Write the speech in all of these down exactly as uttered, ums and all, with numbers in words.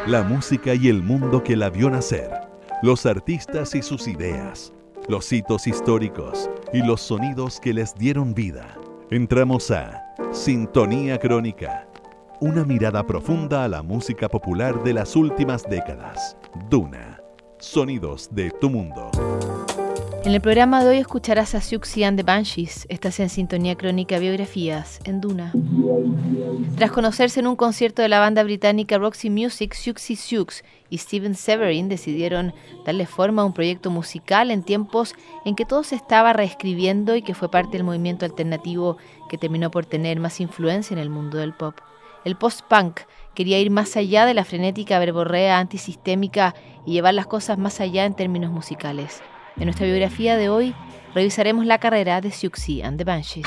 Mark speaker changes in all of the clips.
Speaker 1: La música y el mundo que la vio nacer, los artistas y sus ideas, los hitos históricos y los sonidos que les dieron vida. Entramos a Sintonía Crónica, una mirada profunda a la música popular de las últimas décadas. Duna, sonidos de tu mundo.
Speaker 2: En el programa de hoy escucharás a Siouxsie and the Banshees. Estás en Sintonía Crónica Biografías en Duna. Tras conocerse en un concierto de la banda británica Roxy Music, Siouxsie Sioux y Steven Severin decidieron darle forma a un proyecto musical en tiempos en que todo se estaba reescribiendo y que fue parte del movimiento alternativo que terminó por tener más influencia en el mundo del pop. El post-punk quería ir más allá de la frenética verborrea antisistémica y llevar las cosas más allá en términos musicales. En nuestra biografía de hoy revisaremos la carrera de Siouxsie and the Banshees.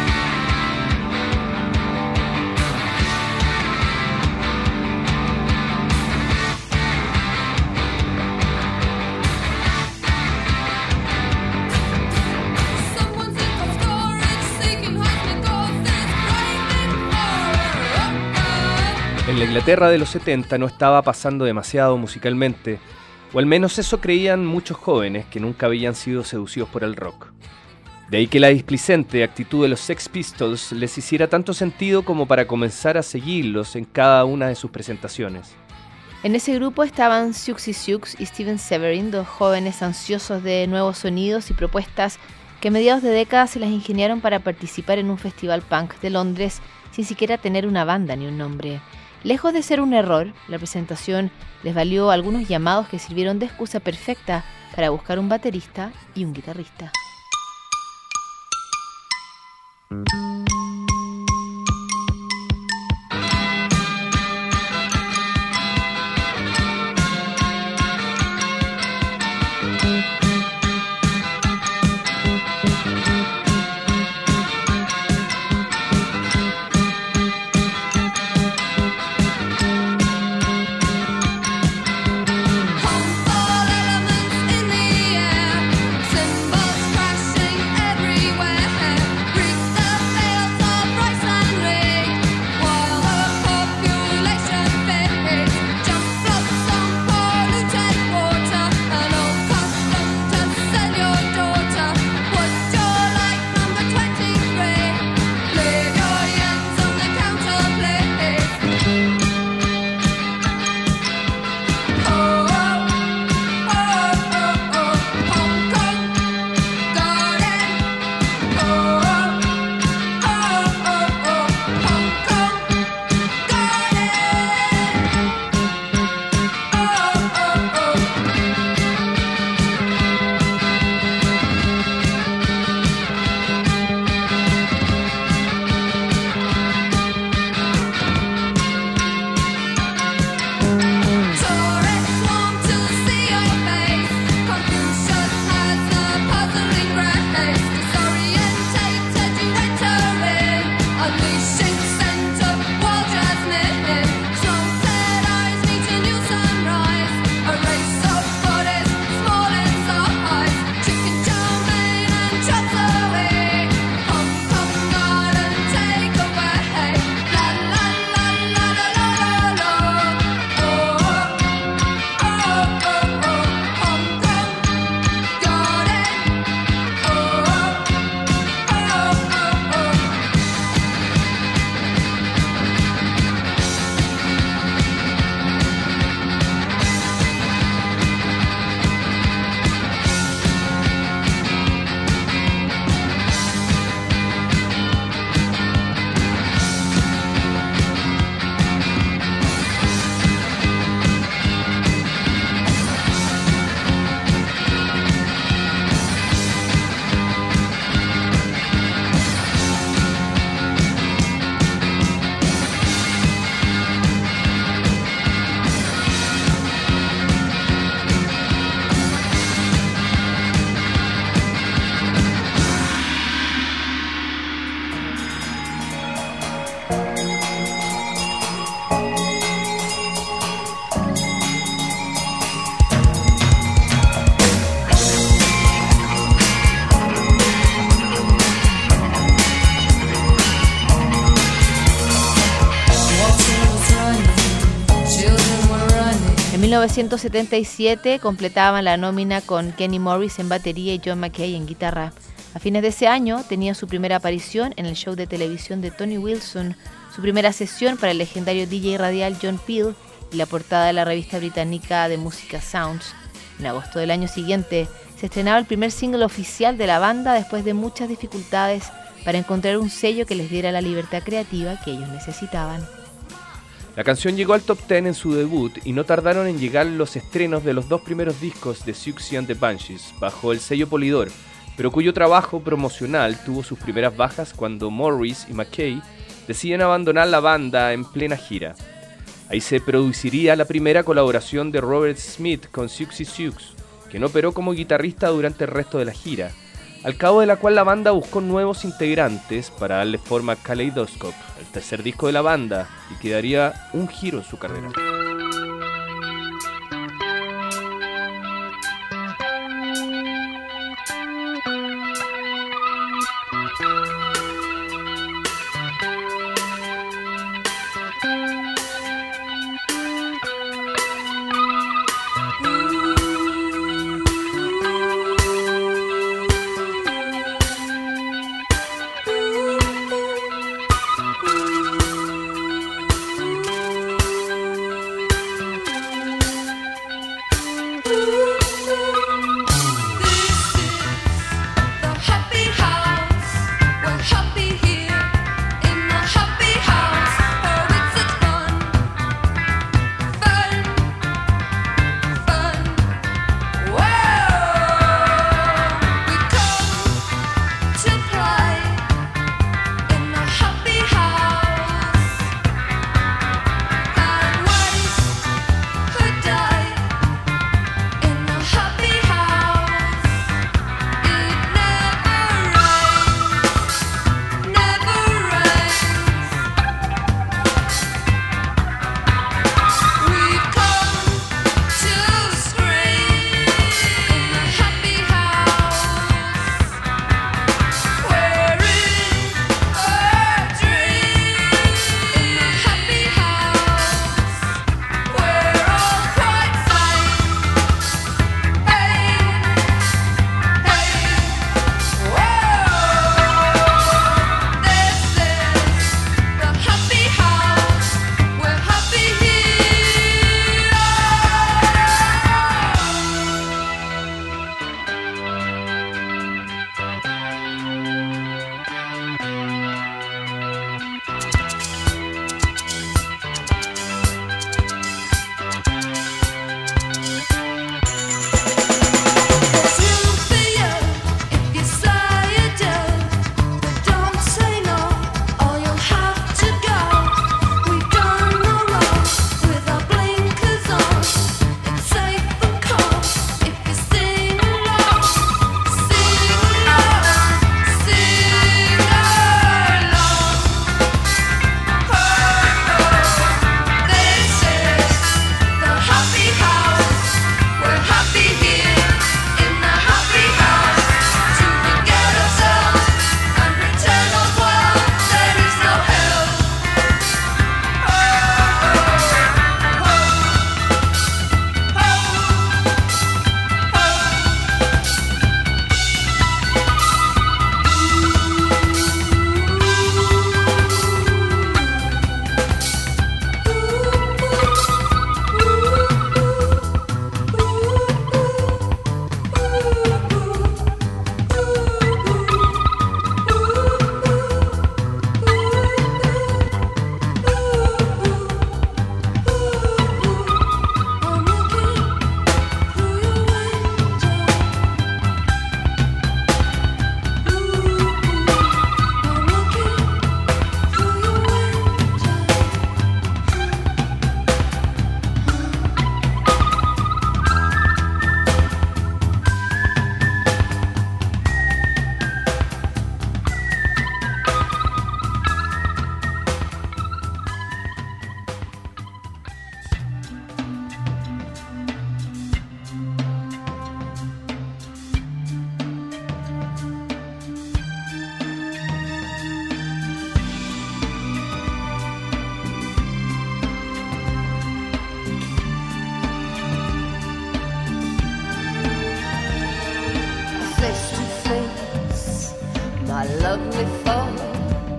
Speaker 3: En la Inglaterra de los setenta no estaba pasando demasiado musicalmente, o al menos eso creían muchos jóvenes que nunca habían sido seducidos por el rock. De ahí que la displicente actitud de los Sex Pistols les hiciera tanto sentido como para comenzar a seguirlos en cada una de sus presentaciones.
Speaker 2: En ese grupo estaban Siouxsie Sioux y Steven Severin, dos jóvenes ansiosos de nuevos sonidos y propuestas que a mediados de década se las ingeniaron para participar en un festival punk de Londres sin siquiera tener una banda ni un nombre. Lejos de ser un error, la presentación les valió algunos llamados que sirvieron de excusa perfecta para buscar un baterista y un guitarrista.
Speaker 4: Everywhere, reach the
Speaker 2: mil novecientos setenta y siete completaban la nómina con Kenny Morris en batería y John Mackay en guitarra. A fines de ese año tenían su primera aparición en el show de televisión de Tony Wilson, su primera sesión para el legendario D J radial John Peel y la portada de la revista británica de música Sounds. En agosto del año siguiente se estrenaba el primer single oficial de la banda después de muchas dificultades para encontrar un sello que les diera la libertad creativa que ellos necesitaban.
Speaker 3: La canción llegó al top diez en su debut y no tardaron en llegar los estrenos de los dos primeros discos de Siouxsie and the Banshees bajo el sello Polydor, pero cuyo trabajo promocional tuvo sus primeras bajas cuando Morris y Mackay deciden abandonar la banda en plena gira. Ahí se produciría la primera colaboración de Robert Smith con Siouxsie Sioux, que no operó como guitarrista durante el resto de la gira, al cabo de la cual la banda buscó nuevos integrantes para darle forma a Kaleidoscope, el tercer disco de la banda, y que daría un giro en su carrera.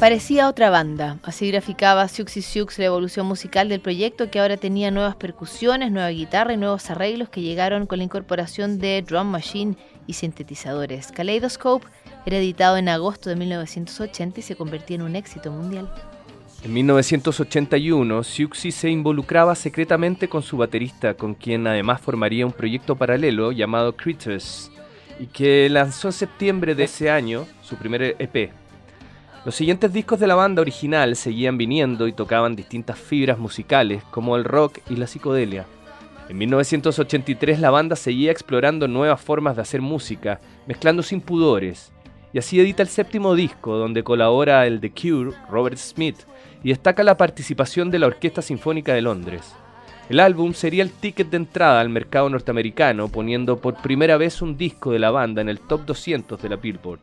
Speaker 2: Parecía otra banda, así graficaba Siouxsie Sioux la evolución musical del proyecto, que ahora tenía nuevas percusiones, nueva guitarra y nuevos arreglos que llegaron con la incorporación de drum machine y sintetizadores. Kaleidoscope era editado en agosto de mil novecientos ochenta y se convertía en un éxito mundial.
Speaker 3: En mil novecientos ochenta y uno, Siouxsie se involucraba secretamente con su baterista, con quien además formaría un proyecto paralelo llamado Critters, y que lanzó en septiembre de ese año su primer E P. Los siguientes discos de la banda original seguían viniendo y tocaban distintas fibras musicales, como el rock y la psicodelia. En mil novecientos ochenta y tres la banda seguía explorando nuevas formas de hacer música, mezclando sin pudores, y así edita el séptimo disco, donde colabora el The Cure, Robert Smith, y destaca la participación de la Orquesta Sinfónica de Londres. El álbum sería el ticket de entrada al mercado norteamericano, poniendo por primera vez un disco de la banda en el top doscientos de la Billboard.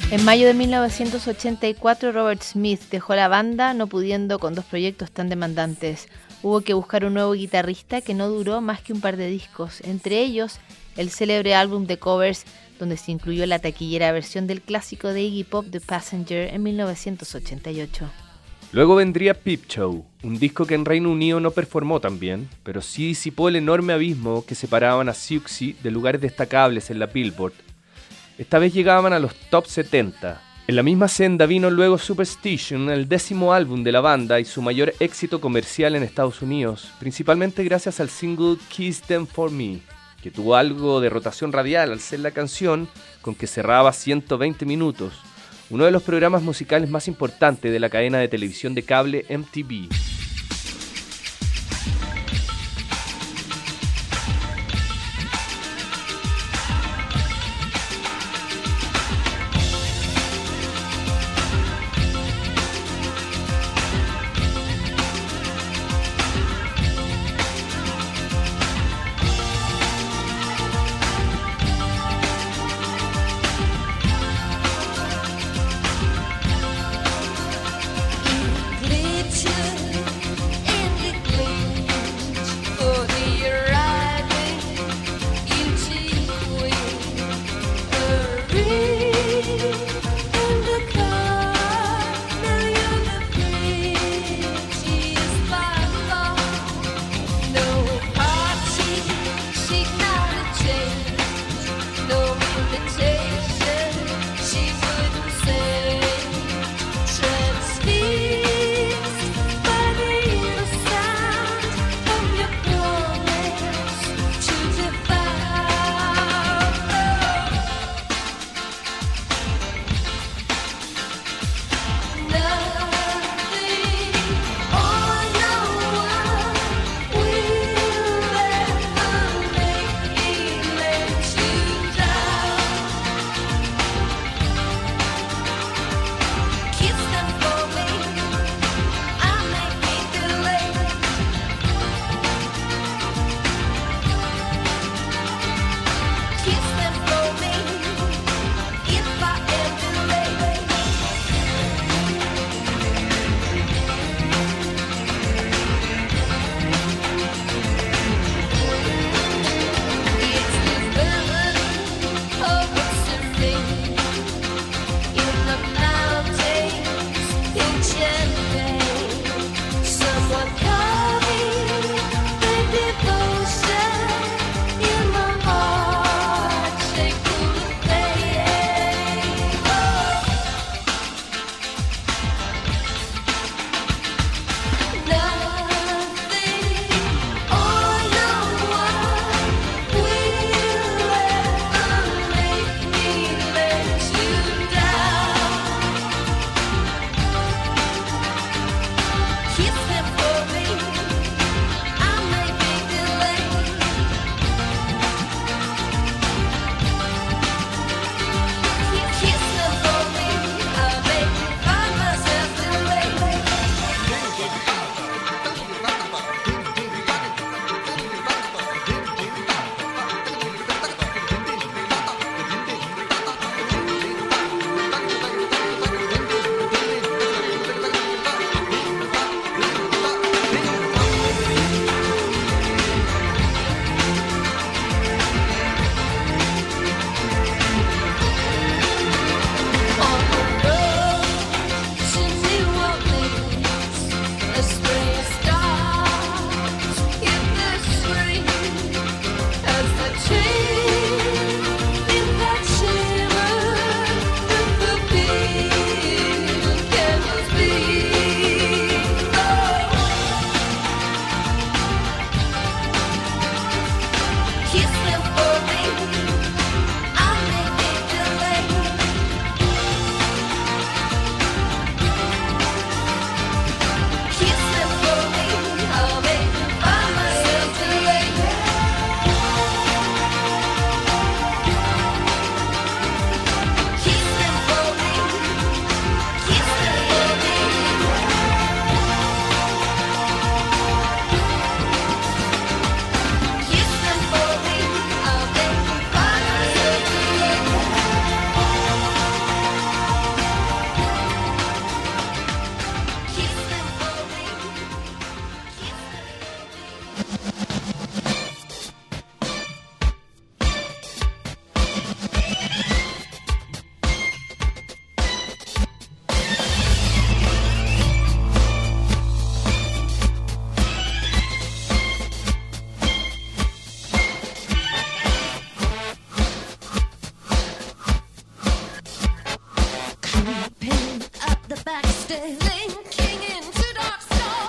Speaker 2: En mayo de mil novecientos ochenta y cuatro, Robert Smith dejó la banda, no pudiendo con dos proyectos tan demandantes. Hubo que buscar un nuevo guitarrista que no duró más que un par de discos, entre ellos el célebre álbum de covers, donde se incluyó la taquillera versión del clásico de Iggy Pop, The Passenger, en mil novecientos ochenta y ocho.
Speaker 3: Luego vendría Peep Show, un disco que en Reino Unido no performó tan bien, pero sí disipó el enorme abismo que separaban a Siouxsie de lugares destacables en la Billboard. Esta vez llegaban a los top setenta. En la misma senda vino luego Superstition, el décimo álbum de la banda y su mayor éxito comercial en Estados Unidos, principalmente gracias al single Kiss Them For Me, que tuvo algo de rotación radial al ser la canción con que cerraba ciento veinte minutos, uno de los programas musicales más importantes de la cadena de televisión de cable M T V.
Speaker 4: Glitch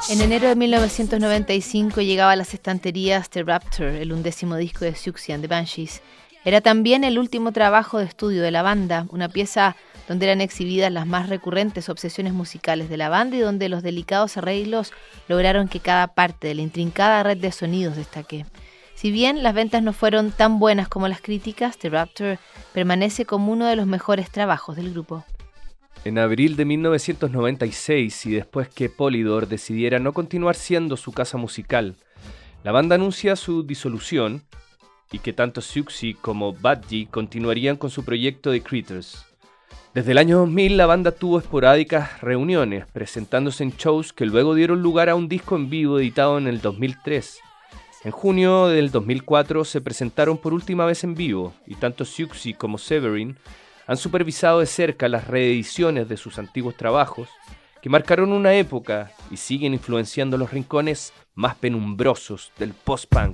Speaker 2: En enero de mil novecientos noventa y cinco llegaba a las estanterías The Rapture, el undécimo disco de Siouxsie and the Banshees. Era también el último trabajo de estudio de la banda, una pieza donde eran exhibidas las más recurrentes obsesiones musicales de la banda y donde los delicados arreglos lograron que cada parte de la intrincada red de sonidos destaque. Si bien las ventas no fueron tan buenas como las críticas, The Rapture permanece como uno de los mejores trabajos del grupo.
Speaker 3: En abril de mil novecientos noventa y seis, y después que Polydor decidiera no continuar siendo su casa musical, la banda anuncia su disolución y que tanto Siouxsie como Budgie continuarían con su proyecto de Critters. Desde el año dos mil la banda tuvo esporádicas reuniones, presentándose en shows que luego dieron lugar a un disco en vivo editado en el dos mil tres. En junio del dos mil cuatro se presentaron por última vez en vivo, y tanto Siouxsie como Severin han supervisado de cerca las reediciones de sus antiguos trabajos, que marcaron una época y siguen influenciando los rincones más penumbrosos del post-punk.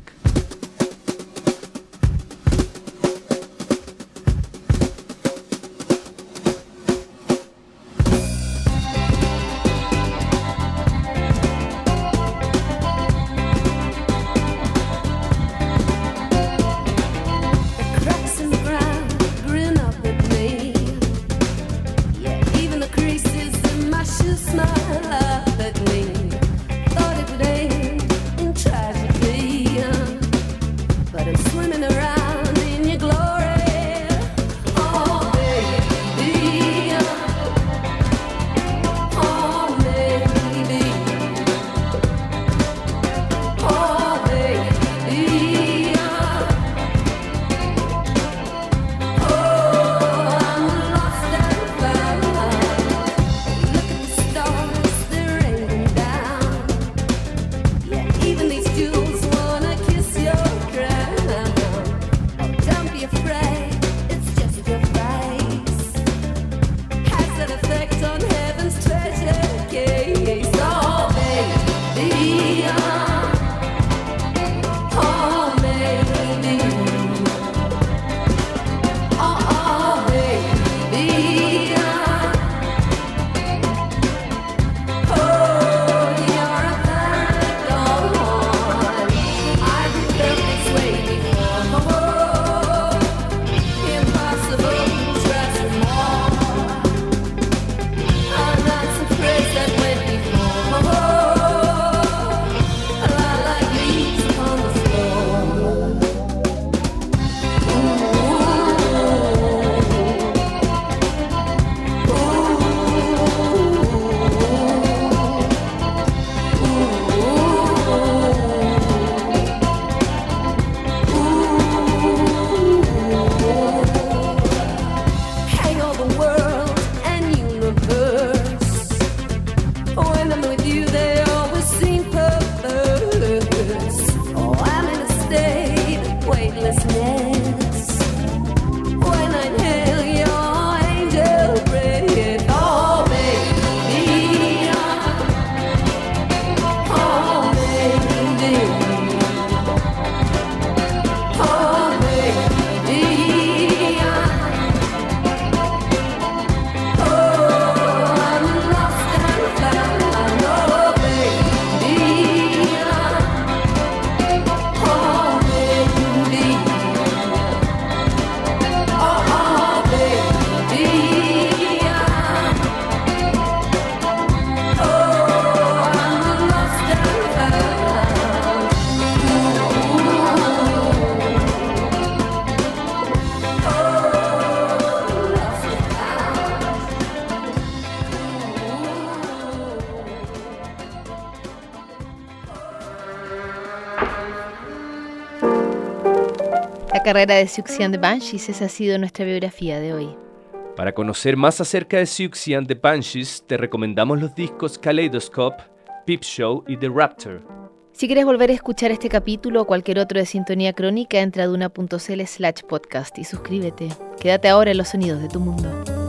Speaker 2: La carrera de Siouxsie and the Banshees, esa ha sido nuestra biografía de hoy.
Speaker 3: Para conocer más acerca de Siouxsie and the Banshees, te recomendamos los discos Kaleidoscope, Peep Show y The Rapture.
Speaker 2: Si quieres volver a escuchar este capítulo o cualquier otro de Sintonía Crónica, entra a duna punto c l slash podcast y suscríbete. Quédate ahora en los sonidos de tu mundo.